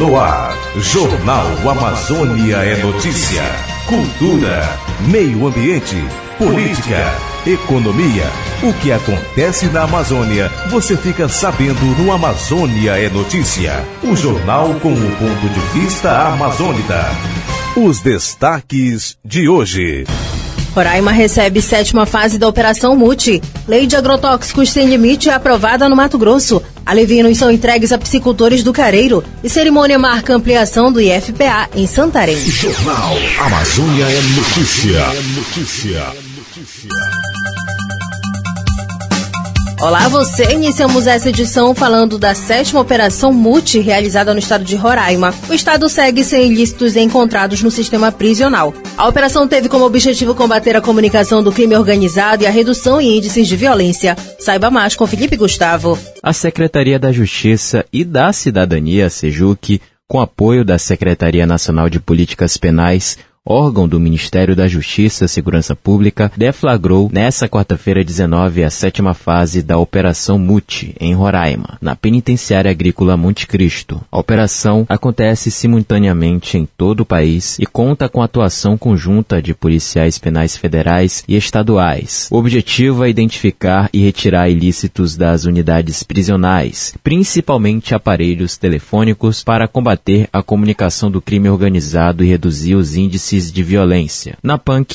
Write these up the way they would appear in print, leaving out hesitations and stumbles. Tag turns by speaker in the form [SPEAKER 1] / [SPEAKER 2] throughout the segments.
[SPEAKER 1] No ar, Jornal Amazônia é notícia, cultura, meio ambiente, política, economia. O que acontece na Amazônia, você fica sabendo no Amazônia é Notícia. O jornal com o ponto de vista amazônida. Os destaques de hoje.
[SPEAKER 2] Roraima recebe 7ª fase da Operação Muti. Lei de agrotóxicos sem limite é aprovada no Mato Grosso. Alevinos são entregues a piscicultores do Careiro. E cerimônia marca ampliação do IFPA em Santarém.
[SPEAKER 1] Jornal Amazônia é Notícia.
[SPEAKER 2] Olá você, iniciamos essa edição falando da 7ª Operação Muti, realizada no estado de Roraima. O estado segue sem ilícitos encontrados no sistema prisional. A operação teve como objetivo combater a comunicação do crime organizado e a redução em índices de violência. Saiba mais com Felipe Gustavo.
[SPEAKER 3] A Secretaria da Justiça e da Cidadania, SEJUC, com apoio da Secretaria Nacional de Políticas Penais, órgão do Ministério da Justiça e Segurança Pública, deflagrou nesta quarta-feira 19 a 7ª fase da Operação Muti, em Roraima, na Penitenciária Agrícola Monte Cristo. A operação acontece simultaneamente em todo o país e conta com a atuação conjunta de policiais penais federais e estaduais. O objetivo é identificar e retirar ilícitos das unidades prisionais, principalmente aparelhos telefônicos, para combater a comunicação do crime organizado e reduzir os índices de violência. Na PANC,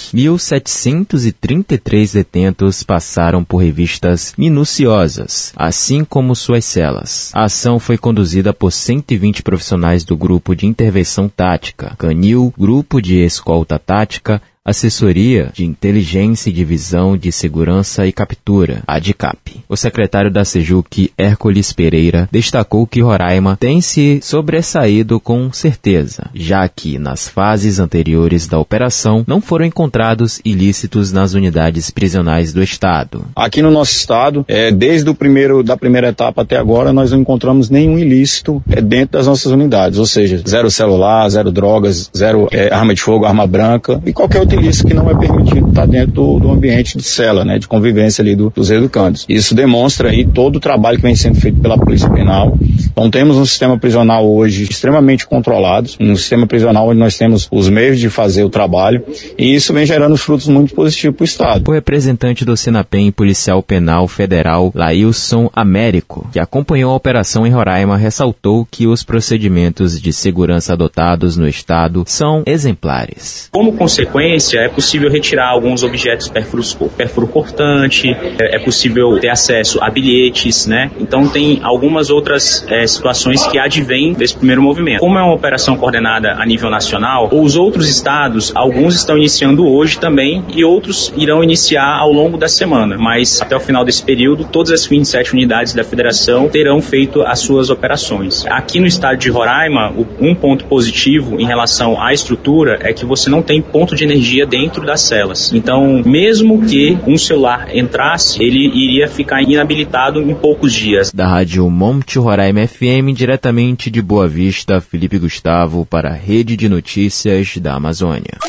[SPEAKER 3] 1.733 detentos passaram por revistas minuciosas, assim como suas celas. A ação foi conduzida por 120 profissionais do Grupo de Intervenção Tática, Canil, Grupo de Escolta Tática, Assessoria de Inteligência e Divisão de Segurança e Captura, ADCAP. O secretário da SEJUC, Hércules Pereira, destacou que Roraima tem se sobressaído com certeza, já que nas fases anteriores da operação não foram encontrados ilícitos nas unidades prisionais do estado.
[SPEAKER 4] Aqui no nosso estado, desde da primeira etapa até agora, nós não encontramos nenhum ilícito dentro das nossas unidades, ou seja, 0 celular, 0 drogas, 0 arma de fogo, arma branca e qualquer outro ilícito que não é permitido estar dentro do ambiente de cela, de convivência ali dos educandos. Isso demonstra aí todo o trabalho que vem sendo feito pela Polícia Penal. Então temos um sistema prisional hoje extremamente controlado, um sistema prisional onde nós temos os meios de fazer o trabalho, e isso vem gerando frutos muito positivos para o Estado.
[SPEAKER 3] O representante do Sinapem Policial Penal Federal, Lailson Américo, que acompanhou a operação em Roraima, ressaltou que os procedimentos de segurança adotados no Estado são exemplares.
[SPEAKER 5] Como consequência, é possível retirar alguns objetos perfuro cortante, é possível ter acesso a bilhetes, Então tem algumas outras situações que advêm desse primeiro movimento. Como é uma operação coordenada a nível nacional, os outros estados, alguns estão iniciando hoje também e outros irão iniciar ao longo da semana. Mas até o final desse período, todas as 27 unidades da federação terão feito as suas operações. Aqui no estado de Roraima, um ponto positivo em relação à estrutura é que você não tem ponto de energia dentro das celas. Então, mesmo que um celular entrasse, ele iria ficar inabilitado em poucos dias.
[SPEAKER 3] Da Rádio Monte Roraima FM, diretamente de Boa Vista, Felipe Gustavo para a Rede de Notícias da Amazônia.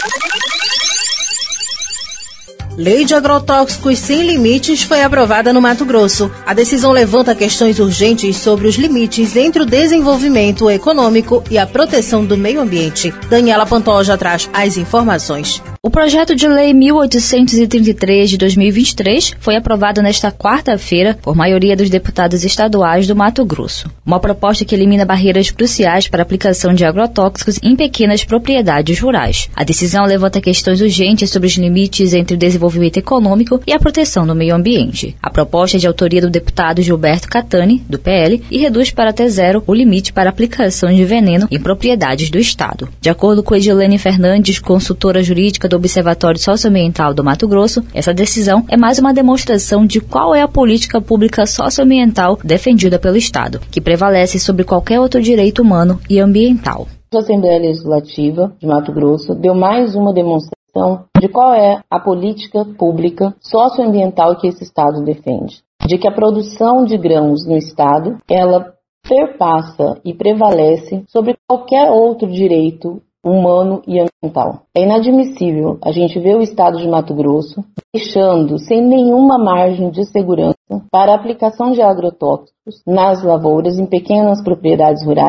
[SPEAKER 2] Lei de agrotóxicos sem limites foi aprovada no Mato Grosso. A decisão levanta questões urgentes sobre os limites entre o desenvolvimento econômico e a proteção do meio ambiente. Daniela Pantoja traz as informações.
[SPEAKER 6] O projeto de lei 1833 de 2023 foi aprovado nesta quarta-feira por maioria dos deputados estaduais do Mato Grosso. Uma proposta que elimina barreiras cruciais para a aplicação de agrotóxicos em pequenas propriedades rurais. A decisão levanta questões urgentes sobre os limites entre o desenvolvimento econômico e a proteção do meio ambiente. A proposta é de autoria do deputado Gilberto Catani, do PL, e reduz para até 0 o limite para a aplicação de veneno em propriedades do Estado. De acordo com Edilene Fernandes, consultora jurídica do Observatório Socioambiental do Mato Grosso, essa decisão é mais uma demonstração de qual é a política pública socioambiental defendida pelo Estado, que prevalece sobre qualquer outro direito humano e ambiental.
[SPEAKER 7] A Assembleia Legislativa de Mato Grosso deu mais uma demonstração de qual é a política pública socioambiental que esse Estado defende. De que a produção de grãos no Estado, ela perpassa e prevalece sobre qualquer outro direito humano e ambiental. É inadmissível a gente ver o Estado de Mato Grosso deixando sem nenhuma margem de segurança para a aplicação de agrotóxicos nas lavouras em pequenas propriedades rurais,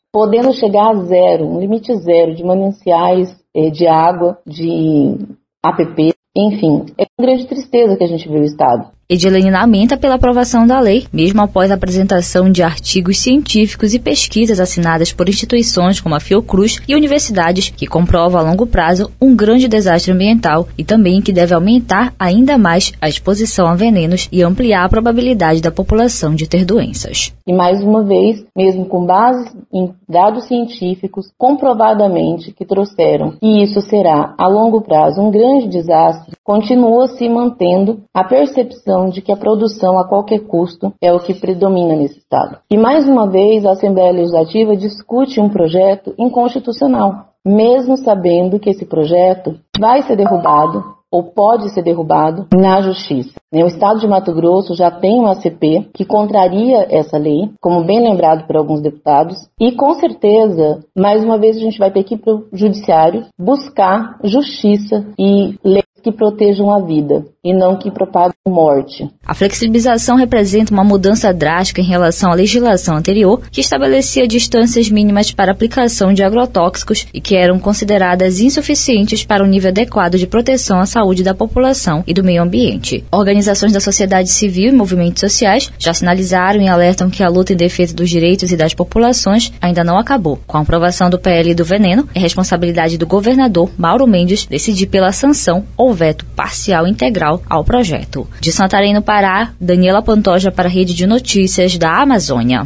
[SPEAKER 7] podendo chegar a zero, um limite zero de mananciais de água, de APP, enfim, é com grande tristeza que a gente vê o Estado.
[SPEAKER 6] Edilene lamenta pela aprovação da lei, mesmo após a apresentação de artigos científicos e pesquisas assinadas por instituições como a Fiocruz e universidades, que comprovam a longo prazo um grande desastre ambiental e também que deve aumentar ainda mais a exposição a venenos e ampliar a probabilidade da população de ter doenças.
[SPEAKER 7] E mais uma vez, mesmo com base em dados científicos comprovadamente que trouxeram que isso será a longo prazo um grande desastre, continua se mantendo a percepção de que a produção a qualquer custo é o que predomina nesse Estado. E mais uma vez a Assembleia Legislativa discute um projeto inconstitucional, mesmo sabendo que esse projeto vai ser derrubado ou pode ser derrubado na Justiça. O Estado de Mato Grosso já tem uma ACP que contraria essa lei, como bem lembrado por alguns deputados, e com certeza, mais uma vez, a gente vai ter que ir para o Judiciário buscar justiça e leis que protejam a vida e não que propagam morte.
[SPEAKER 6] A flexibilização representa uma mudança drástica em relação à legislação anterior, que estabelecia distâncias mínimas para aplicação de agrotóxicos e que eram consideradas insuficientes para o nível adequado de proteção à saúde da população e do meio ambiente. Organizações da sociedade civil e movimentos sociais já sinalizaram e alertam que a luta em defesa dos direitos e das populações ainda não acabou. Com a aprovação do PL do veneno, é responsabilidade do governador Mauro Mendes decidir pela sanção ou veto parcial e integral ao projeto. De Santarém, no Pará, Daniela Pantoja para a Rede de Notícias da Amazônia.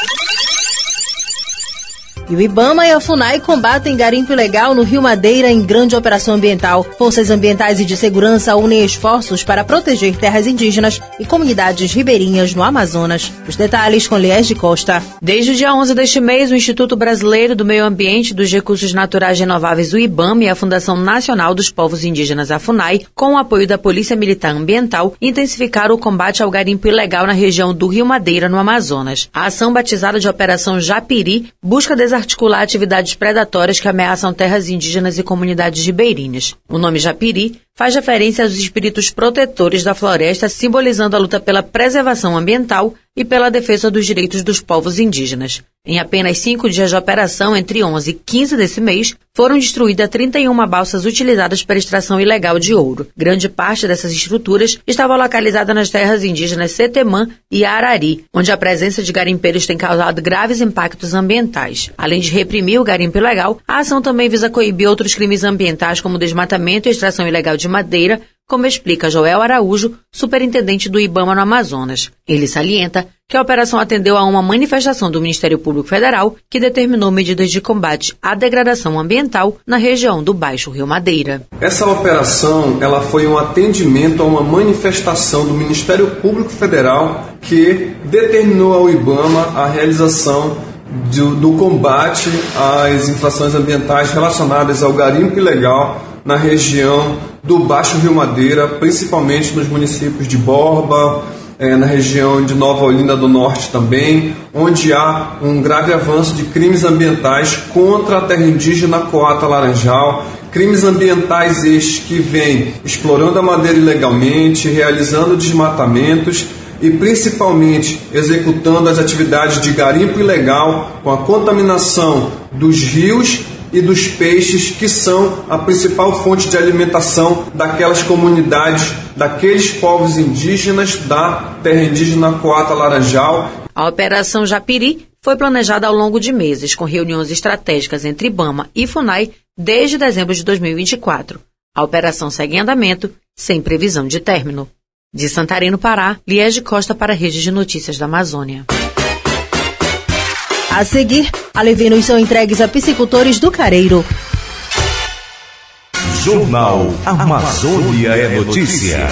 [SPEAKER 2] E o IBAMA e a FUNAI combatem garimpo ilegal no Rio Madeira em grande operação ambiental. Forças ambientais e de segurança unem esforços para proteger terras indígenas e comunidades ribeirinhas no Amazonas. Os detalhes com Liege Costa.
[SPEAKER 8] Desde o dia 11 deste mês, o Instituto Brasileiro do Meio Ambiente e dos Recursos Naturais Renováveis, o IBAMA, e a Fundação Nacional dos Povos Indígenas, a FUNAI, com o apoio da Polícia Militar Ambiental, intensificaram o combate ao garimpo ilegal na região do Rio Madeira, no Amazonas. A ação, batizada de Operação Japiri, busca articular atividades predatórias que ameaçam terras indígenas e comunidades ribeirinhas. O nome Japiri faz referência aos espíritos protetores da floresta, simbolizando a luta pela preservação ambiental e pela defesa dos direitos dos povos indígenas. Em apenas 5 dias de operação, entre 11 e 15 desse mês, foram destruídas 31 balsas utilizadas para extração ilegal de ouro. Grande parte dessas estruturas estava localizada nas terras indígenas Setemã e Arari, onde a presença de garimpeiros tem causado graves impactos ambientais. Além de reprimir o garimpo ilegal, a ação também visa coibir outros crimes ambientais como desmatamento e extração ilegal de madeira, como explica Joel Araújo, superintendente do IBAMA no Amazonas. Ele salienta que a operação atendeu a uma manifestação do Ministério Público Federal que determinou medidas de combate à degradação ambiental na região do Baixo Rio Madeira.
[SPEAKER 9] Essa operação ela foi um atendimento a uma manifestação do Ministério Público Federal que determinou ao IBAMA a realização do combate às infrações ambientais relacionadas ao garimpo ilegal na região do Baixo Rio Madeira, principalmente nos municípios de Borba, na região de Nova Olinda do Norte também, onde há um grave avanço de crimes ambientais contra a terra indígena Coata Laranjal, crimes ambientais estes que vêm explorando a madeira ilegalmente, realizando desmatamentos e principalmente executando as atividades de garimpo ilegal com a contaminação dos rios e dos peixes, que são a principal fonte de alimentação daquelas comunidades, daqueles povos indígenas da terra indígena Coata Laranjal.
[SPEAKER 8] A Operação Japiri foi planejada ao longo de meses, com reuniões estratégicas entre IBAMA e FUNAI desde dezembro de 2024. A operação segue em andamento, sem previsão de término. De Santarém, no Pará, Liege Costa para a Rede de Notícias da Amazônia.
[SPEAKER 2] A seguir, alevinos são entregues a piscicultores do Careiro.
[SPEAKER 1] Jornal Amazônia é Notícia.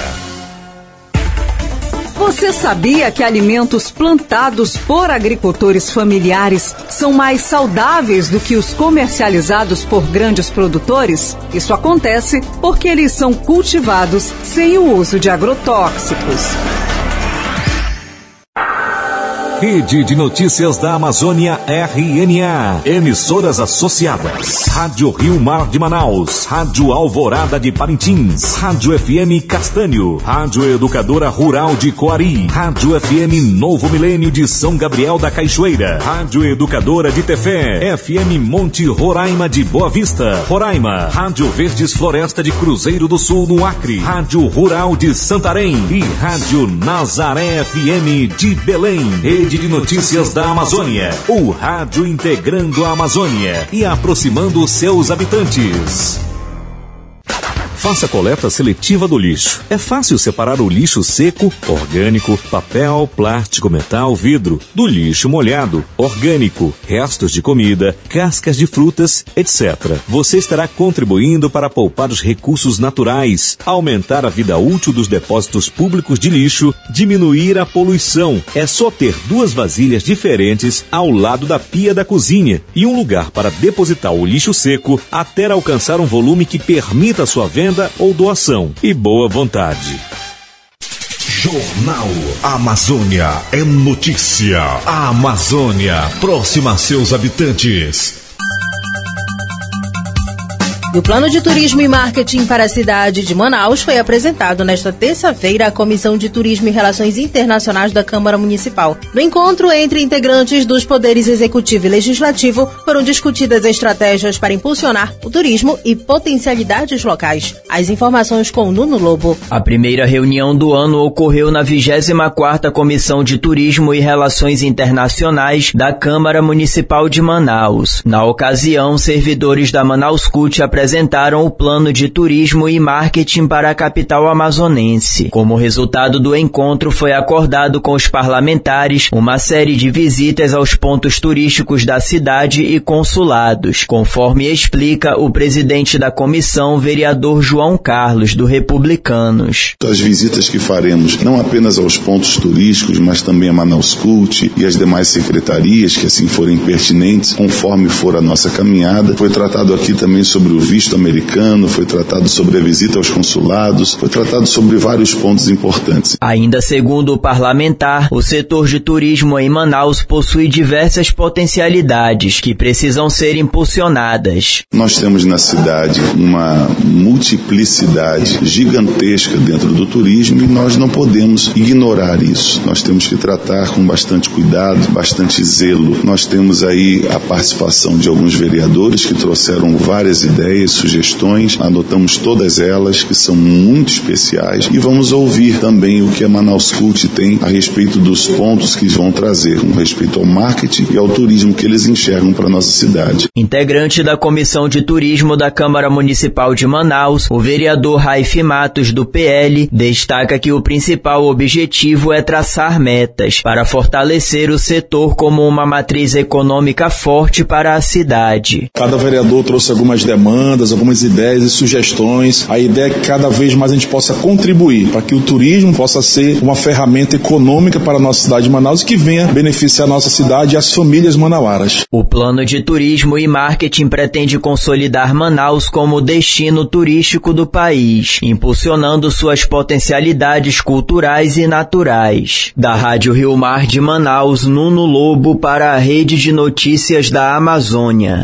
[SPEAKER 10] Você sabia que alimentos plantados por agricultores familiares são mais saudáveis do que os comercializados por grandes produtores? Isso acontece porque eles são cultivados sem o uso de agrotóxicos.
[SPEAKER 1] Rede de Notícias da Amazônia, RNA. Emissoras associadas: Rádio Rio Mar de Manaus, Rádio Alvorada de Parintins, Rádio FM Castanho, Rádio Educadora Rural de Coari, Rádio FM Novo Milênio de São Gabriel da Cachoeira, Rádio Educadora de Tefé, FM Monte Roraima de Boa Vista, Roraima, Rádio Verdes Floresta de Cruzeiro do Sul no Acre, Rádio Rural de Santarém e Rádio Nazaré FM de Belém. Rede de Notícias da Amazônia, o rádio integrando a Amazônia e aproximando seus habitantes. Faça a coleta seletiva do lixo. É fácil separar o lixo seco, orgânico, papel, plástico, metal, vidro, do lixo molhado, orgânico, restos de comida, cascas de frutas, etc. Você estará contribuindo para poupar os recursos naturais, aumentar a vida útil dos depósitos públicos de lixo, diminuir a poluição. É só ter 2 vasilhas diferentes ao lado da pia da cozinha e um lugar para depositar o lixo seco até alcançar um volume que permita a sua venda ou doação. E boa vontade.
[SPEAKER 11] Jornal Amazônia é notícia. A Amazônia, próxima a seus habitantes.
[SPEAKER 2] O Plano de Turismo e Marketing para a cidade de Manaus foi apresentado nesta terça-feira à Comissão de Turismo e Relações Internacionais da Câmara Municipal. No encontro entre integrantes dos poderes executivo e legislativo, foram discutidas estratégias para impulsionar o turismo e potencialidades locais. As informações com Nuno Lobo.
[SPEAKER 12] A primeira reunião do ano ocorreu na 24ª Comissão de Turismo e Relações Internacionais da Câmara Municipal de Manaus. Na ocasião, servidores da Manauscut apresentaram o Plano de Turismo e Marketing para a capital amazonense. Como resultado do encontro, foi acordado com os parlamentares uma série de visitas aos pontos turísticos da cidade e consulados, conforme explica o presidente da comissão, vereador João Carlos, do Republicanos.
[SPEAKER 13] As visitas que faremos não apenas aos pontos turísticos, mas também a Manauscut e as demais secretarias que assim forem pertinentes, conforme for a nossa caminhada. Foi tratado aqui também sobre o visto americano, foi tratado sobre a visita aos consulados, foi tratado sobre vários pontos importantes.
[SPEAKER 12] Ainda segundo o parlamentar, o setor de turismo em Manaus possui diversas potencialidades que precisam ser impulsionadas.
[SPEAKER 13] Nós temos na cidade uma multiplicidade gigantesca dentro do turismo e nós não podemos ignorar isso. Nós temos que tratar com bastante cuidado, bastante zelo. Nós temos aí a participação de alguns vereadores que trouxeram várias ideias, sugestões, anotamos todas elas, que são muito especiais, e vamos ouvir também o que a Manauscut tem a respeito dos pontos que vão trazer, com respeito ao marketing e ao turismo que eles enxergam para a nossa cidade.
[SPEAKER 12] Integrante da Comissão de Turismo da Câmara Municipal de Manaus, o vereador Raif Matos, do PL, destaca que o principal objetivo é traçar metas para fortalecer o setor como uma matriz econômica forte para a cidade.
[SPEAKER 14] Cada vereador trouxe algumas demandas, algumas ideias e sugestões. A ideia é que cada vez mais a gente possa contribuir para que o turismo possa ser uma ferramenta econômica para a nossa cidade de Manaus e que venha beneficiar a nossa cidade e as famílias manauaras.
[SPEAKER 12] O Plano de Turismo e Marketing pretende consolidar Manaus como destino turístico do país, impulsionando suas potencialidades culturais e naturais. Da Rádio Rio Mar de Manaus, Nuno Lobo para a Rede de Notícias da Amazônia.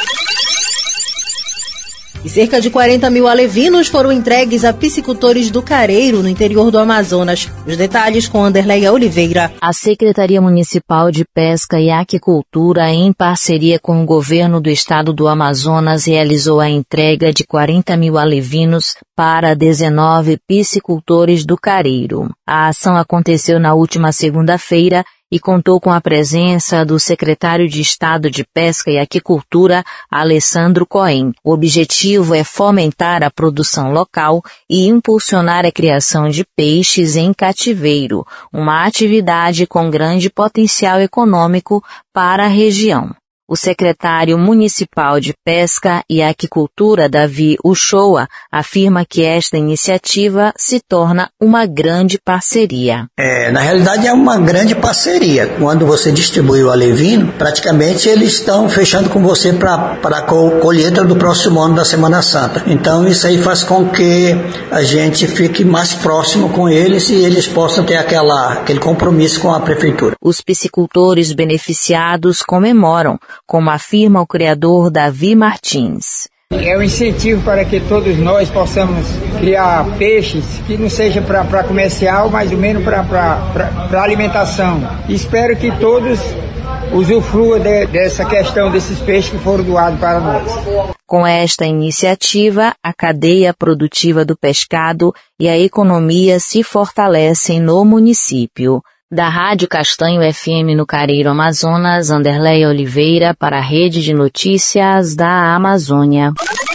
[SPEAKER 2] E cerca de 40 mil alevinos foram entregues a piscicultores do Careiro, no interior do Amazonas. Os detalhes com Anderleia Oliveira.
[SPEAKER 15] A Secretaria Municipal de Pesca e Aquicultura, em parceria com o governo do estado do Amazonas, realizou a entrega de 40 mil alevinos para 19 piscicultores do Careiro. A ação aconteceu na última segunda-feira e contou com a presença do secretário de Estado de Pesca e Aquicultura, Alessandro Cohen. O objetivo é fomentar a produção local e impulsionar a criação de peixes em cativeiro, uma atividade com grande potencial econômico para a região. O secretário municipal de Pesca e Aquicultura, Davi Uchoa, afirma que esta iniciativa se torna uma grande parceria.
[SPEAKER 16] Na realidade é uma grande parceria. Quando você distribui o alevino, praticamente eles estão fechando com você para a colheita do próximo ano da Semana Santa. Então isso aí faz com que a gente fique mais próximo com eles e eles possam ter aquele compromisso com a prefeitura.
[SPEAKER 15] Os piscicultores beneficiados comemoram, como afirma o criador Davi Martins.
[SPEAKER 17] É um incentivo para que todos nós possamos criar peixes que não seja para comercial, mas ao menos para alimentação. Espero que todos usufruam dessa questão desses peixes que foram doados para nós.
[SPEAKER 15] Com esta iniciativa, a cadeia produtiva do pescado e a economia se fortalecem no município. Da Rádio Castanho FM no Careiro, Amazonas, Anderleia Oliveira para a Rede de Notícias da Amazônia.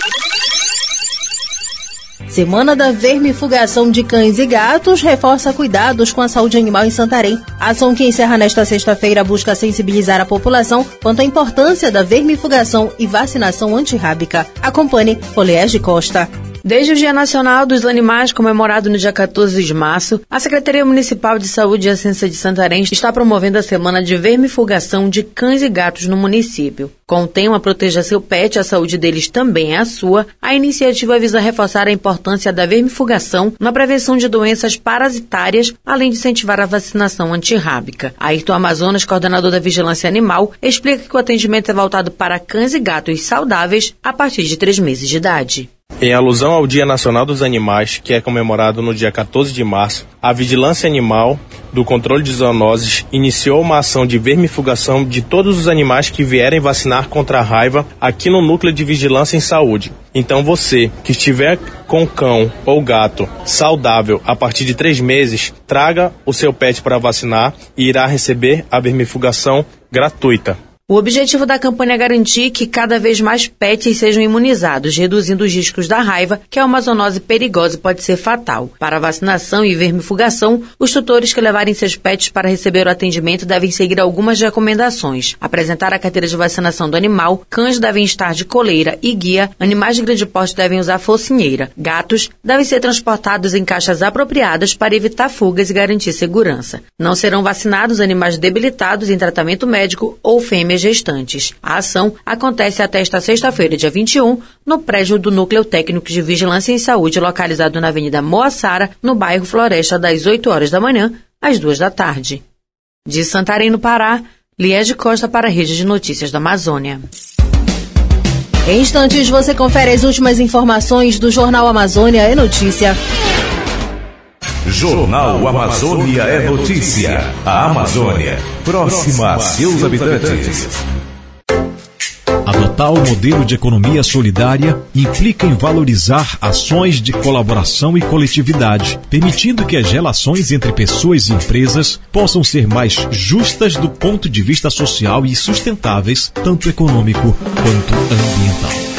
[SPEAKER 2] Semana da Vermifugação de Cães e Gatos reforça cuidados com a saúde animal em Santarém. A ação que encerra nesta sexta-feira busca sensibilizar a população quanto à importância da vermifugação e vacinação antirrábica. Acompanhe Poliege Costa.
[SPEAKER 8] Desde o Dia Nacional dos Animais, comemorado no dia 14 de março, a Secretaria Municipal de Saúde e Assistência de Santarém está promovendo a Semana de Vermifugação de Cães e Gatos no município. Com o tema Proteja seu pet, a saúde deles também é a sua, a iniciativa visa reforçar a importância da vermifugação na prevenção de doenças parasitárias, além de incentivar a vacinação antirrábica. Ayrton Amazonas, coordenador da Vigilância Animal, explica que o atendimento é voltado para cães e gatos saudáveis a partir de 3 meses de idade.
[SPEAKER 18] Em alusão ao Dia Nacional dos Animais, que é comemorado no dia 14 de março, a Vigilância Animal do Controle de Zoonoses iniciou uma ação de vermifugação de todos os animais que vierem vacinar contra a raiva aqui no Núcleo de Vigilância em Saúde. Então você, que estiver com cão ou gato saudável a partir de 3 meses, traga o seu pet para vacinar e irá receber a vermifugação gratuita.
[SPEAKER 8] O objetivo da campanha é garantir que cada vez mais pets sejam imunizados, reduzindo os riscos da raiva, que é uma zoonose perigosa e pode ser fatal. Para a vacinação e vermifugação, os tutores que levarem seus pets para receber o atendimento devem seguir algumas recomendações. Apresentar a carteira de vacinação do animal, cães devem estar de coleira e guia, animais de grande porte devem usar focinheira, gatos devem ser transportados em caixas apropriadas para evitar fugas e garantir segurança. Não serão vacinados animais debilitados em tratamento médico ou fêmeas gestantes. A ação acontece até esta sexta-feira, dia 21, no prédio do Núcleo Técnico de Vigilância em Saúde, localizado na Avenida Moaçara, no bairro Floresta, das 8 horas da manhã às 2 da tarde. De Santarém, no Pará, Liege Costa para a Rede de Notícias da Amazônia.
[SPEAKER 2] Em instantes, você confere as últimas informações do Jornal Amazônia é Notícia.
[SPEAKER 1] Jornal Amazônia é Notícia. A Amazônia, próxima a seus habitantes.
[SPEAKER 11] Adotar o modelo de economia solidária implica em valorizar ações de colaboração e coletividade, permitindo que as relações entre pessoas e empresas possam ser mais justas do ponto de vista social e sustentáveis, tanto econômico quanto ambiental.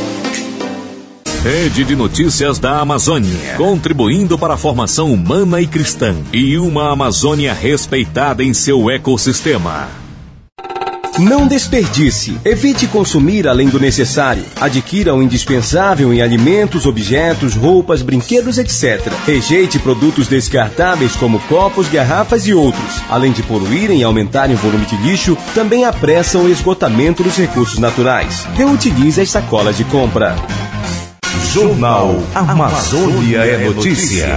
[SPEAKER 1] Rede de Notícias da Amazônia, contribuindo para a formação humana e cristã e uma Amazônia respeitada em seu ecossistema.
[SPEAKER 19] Não desperdice. Evite consumir além do necessário. Adquira o indispensável em alimentos, objetos, roupas, brinquedos, etc. Rejeite produtos descartáveis como copos, garrafas e outros. Além de poluírem e aumentarem o volume de lixo, também apressam o esgotamento dos recursos naturais. Reutilize as sacolas de compra.
[SPEAKER 1] Jornal Amazônia é Notícia.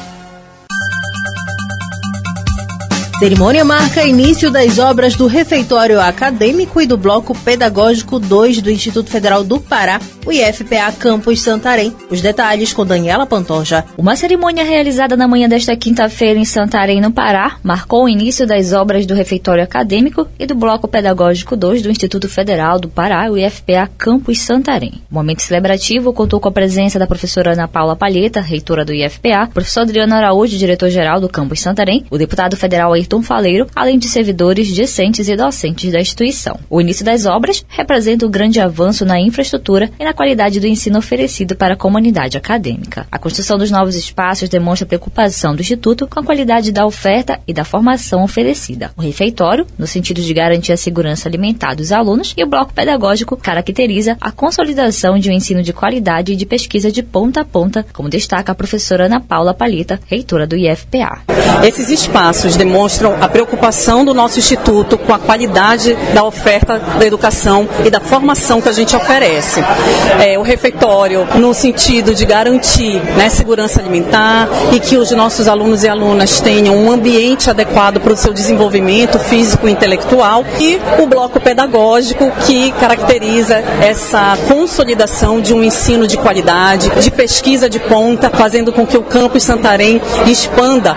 [SPEAKER 2] Cerimônia marca início das obras do Refeitório Acadêmico e do Bloco Pedagógico 2 do Instituto Federal do Pará, o IFPA Campus Santarém. Os detalhes com Daniela Pantoja.
[SPEAKER 6] Uma cerimônia realizada na manhã desta quinta-feira em Santarém, no Pará, marcou o início das obras do Refeitório Acadêmico e do Bloco Pedagógico 2 do Instituto Federal do Pará, o IFPA Campus Santarém. O momento celebrativo contou com a presença da professora Ana Paula Palheta, reitora do IFPA, professor Adriano Araújo, diretor-geral do Campus Santarém, o deputado federal Ayrton Faleiro, além de servidores, discentes e docentes da instituição. O início das obras representa um grande avanço na infraestrutura e na qualidade do ensino oferecido para a comunidade acadêmica. A construção dos novos espaços demonstra a preocupação do Instituto com a qualidade da oferta e da formação oferecida. O refeitório, no sentido de garantir a segurança alimentar dos alunos, e o bloco pedagógico caracteriza a consolidação de um ensino de qualidade e de pesquisa de ponta a ponta, como destaca a professora Ana Paula Palheta, reitora do IFPA.
[SPEAKER 20] Esses espaços demonstram a preocupação do nosso Instituto com a qualidade da oferta da educação e da formação que a gente oferece. O refeitório, no sentido de garantir, segurança alimentar e que os nossos alunos e alunas tenham um ambiente adequado para o seu desenvolvimento físico e intelectual, e o bloco pedagógico, que caracteriza essa consolidação de um ensino de qualidade, de pesquisa de ponta, fazendo com que o campus Santarém expanda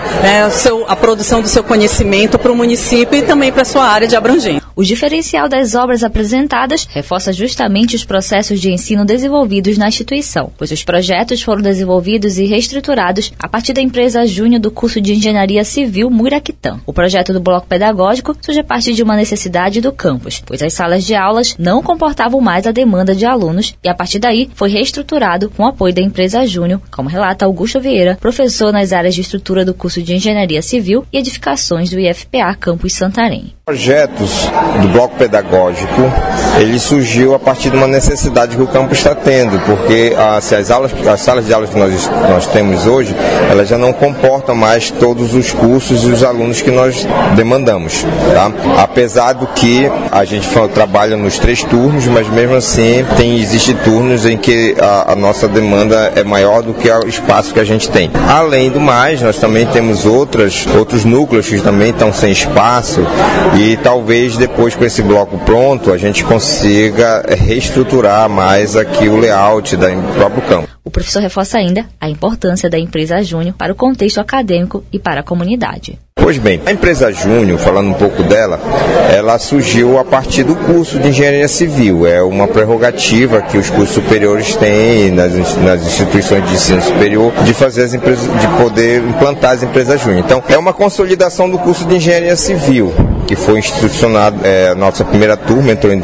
[SPEAKER 20] a produção do seu conhecimento para o município e também para a sua área de abrangência.
[SPEAKER 6] O diferencial das obras apresentadas reforça justamente os processos de ensino desenvolvidos na instituição, pois os projetos foram desenvolvidos e reestruturados a partir da empresa júnior do curso de Engenharia Civil Muiraquitã. O projeto do bloco pedagógico surge a partir de uma necessidade do campus, pois as salas de aulas não comportavam mais a demanda de alunos e a partir daí foi reestruturado com o apoio da empresa júnior, como relata Augusto Vieira, professor nas áreas de estrutura do curso de Engenharia Civil e Edificações do IFPA Campus Santarém.
[SPEAKER 21] Projetos do bloco pedagógico, ele surgiu a partir de uma necessidade que o campus está tendo, porque as salas de aulas que nós temos hoje, elas já não comportam mais todos os cursos e os alunos que nós demandamos, tá? Apesar do que a gente trabalha nos 3 turnos, mas mesmo assim existe turnos em que a nossa demanda é maior do que o espaço que a gente tem. Além do mais, nós também temos outros núcleos que também estão sem espaço, e talvez depois com esse bloco pronto a gente consiga reestruturar mais aqui o layout do próprio campo.
[SPEAKER 6] O professor reforça ainda a importância da empresa júnior para o contexto acadêmico e para a comunidade.
[SPEAKER 21] Pois bem, a empresa júnior, falando um pouco dela, ela surgiu a partir do curso de Engenharia Civil. É uma prerrogativa que os cursos superiores têm nas instituições de ensino superior de fazer as empresas, de poder implantar as empresas júnior. Então, é uma consolidação do curso de Engenharia Civil, que foi institucionado, a nossa primeira turma entrou em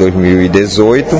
[SPEAKER 21] 2018,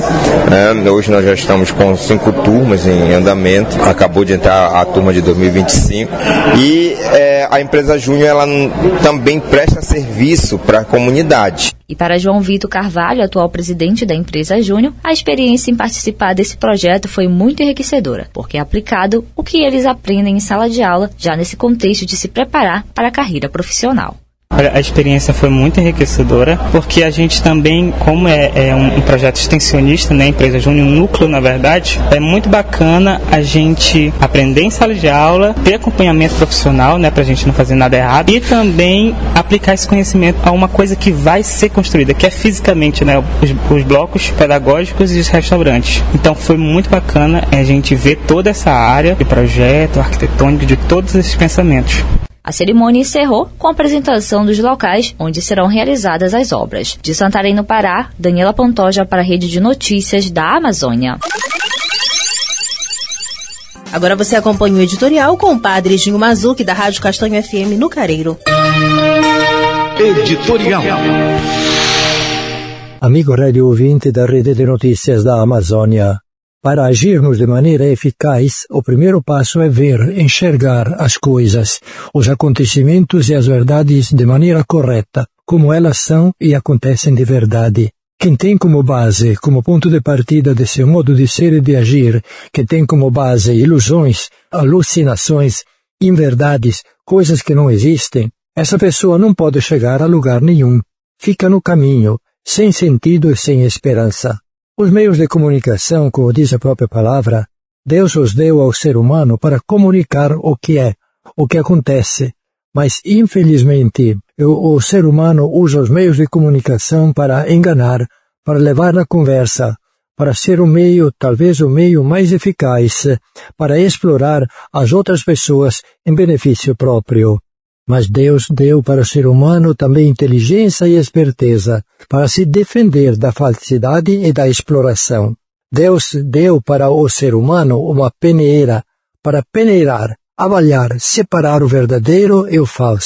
[SPEAKER 21] hoje nós já estamos com 5 turmas em andamento, acabou de entrar a turma de 2025, e a empresa júnior ela também presta serviço para a comunidade.
[SPEAKER 6] E para João Vitor Carvalho, atual presidente da empresa júnior, a experiência em participar desse projeto foi muito enriquecedora, porque é aplicado o que eles aprendem em sala de aula, já nesse contexto de se preparar para a carreira profissional.
[SPEAKER 22] A experiência foi muito enriquecedora, porque a gente também, como é um projeto extensionista, empresa júnior, um núcleo na verdade, é muito bacana a gente aprender em sala de aula, ter acompanhamento profissional, pra gente não fazer nada errado, e também aplicar esse conhecimento a uma coisa que vai ser construída, que é fisicamente, os blocos pedagógicos e os restaurantes. Então foi muito bacana a gente ver toda essa área de projeto arquitetônico, de todos esses pensamentos.
[SPEAKER 6] A cerimônia encerrou com a apresentação dos locais onde serão realizadas as obras. De Santarém, no Pará, Daniela Pantoja para a Rede de Notícias da Amazônia.
[SPEAKER 2] Agora você acompanha o editorial com o padre Ginho Mazuki, da Rádio Castanho FM no Careiro.
[SPEAKER 1] Editorial.
[SPEAKER 23] Amigo rádio ouvinte da Rede de Notícias da Amazônia, para agirmos de maneira eficaz, o primeiro passo é ver, enxergar as coisas, os acontecimentos e as verdades de maneira correta, como elas são e acontecem de verdade. Quem tem como base, como ponto de partida de seu modo de ser e de agir, que tem como base ilusões, alucinações, inverdades, coisas que não existem, essa pessoa não pode chegar a lugar nenhum. Fica no caminho, sem sentido e sem esperança. Os meios de comunicação, como diz a própria palavra, Deus os deu ao ser humano para comunicar o que acontece. Mas, infelizmente, o ser humano usa os meios de comunicação para enganar, para levar na conversa, para ser talvez o meio mais eficaz, para explorar as outras pessoas em benefício próprio. Mas Deus deu para o ser humano também inteligência e esperteza para se defender da falsidade e da exploração. Deus deu para o ser humano uma peneira para peneirar, avaliar, separar o verdadeiro e o falso.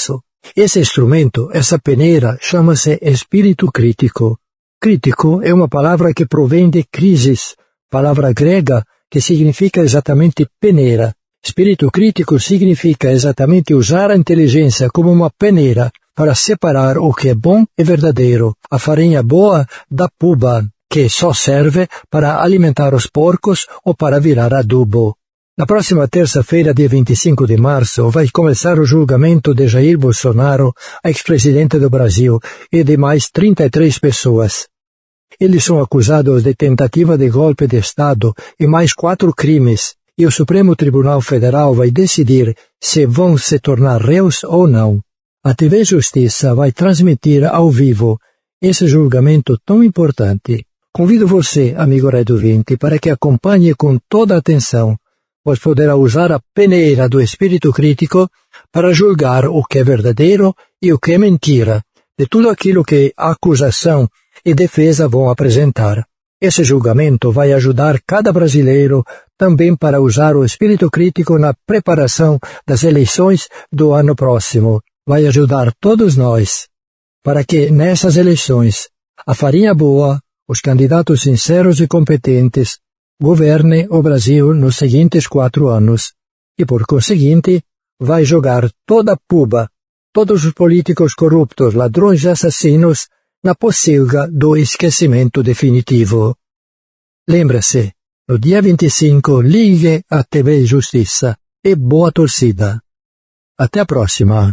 [SPEAKER 23] Esse instrumento, essa peneira, chama-se espírito crítico. Crítico é uma palavra que provém de crisis, palavra grega que significa exatamente peneira. Espírito crítico significa exatamente usar a inteligência como uma peneira para separar o que é bom e verdadeiro, a farinha boa da puba, que só serve para alimentar os porcos ou para virar adubo. Na próxima terça-feira, dia 25 de março, vai começar o julgamento de Jair Bolsonaro, ex-presidente do Brasil, e de mais 33 pessoas. Eles são acusados de tentativa de golpe de Estado e mais 4 crimes, e o Supremo Tribunal Federal vai decidir se vão se tornar réus ou não. A TV Justiça vai transmitir ao vivo esse julgamento tão importante. Convido você, amigo rádio ouvinte, para que acompanhe com toda atenção, pois poderá usar a peneira do espírito crítico para julgar o que é verdadeiro e o que é mentira, de tudo aquilo que a acusação e defesa vão apresentar. Esse julgamento vai ajudar cada brasileiro também para usar o espírito crítico na preparação das eleições do ano próximo. Vai ajudar todos nós para que nessas eleições a farinha boa, os candidatos sinceros e competentes, governe o Brasil nos seguintes 4 anos e, por conseguinte, vai jogar toda a puba, todos os políticos corruptos, ladrões e assassinos na pocilga do esquecimento definitivo. Lembre-se, no dia 25, ligue à TV Justiça e boa torcida. Até a próxima.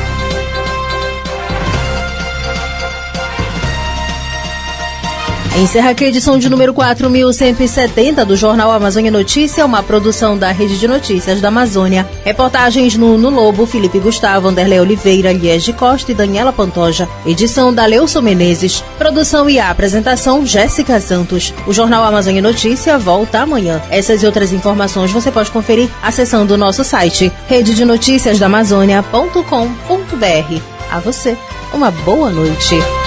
[SPEAKER 2] Encerra aqui a edição de número 4170 do Jornal Amazônia Notícia, uma produção da Rede de Notícias da Amazônia. Reportagens Nuno Lobo, Felipe Gustavo, Anderlei Oliveira, Liege Costa e Daniela Pantoja. Edição da Leuson Menezes. Produção e apresentação Jéssica Santos. O Jornal Amazônia Notícia volta amanhã. Essas e outras informações você pode conferir acessando o nosso site rededenoticiasdaamazônia.com.br. A você, uma boa noite.